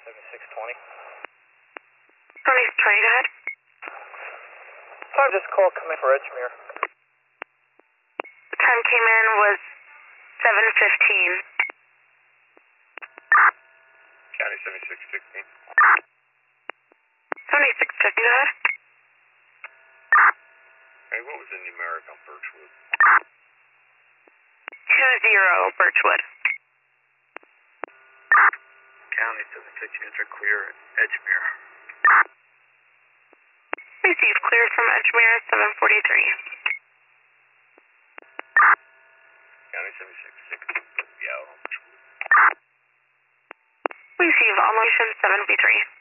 7620. 7620, go ahead. Time this call coming for Edgemere. The time came in was 7:15. County 7616. 7650, go ahead. Hey, what was the numeric on Birchwood? 20 Birchwood. County 76 units are clear at Edgemere. Receive cleared from Edgemere, 743. County 7616. Yeah, on Birchwood. Receive on location 7B3.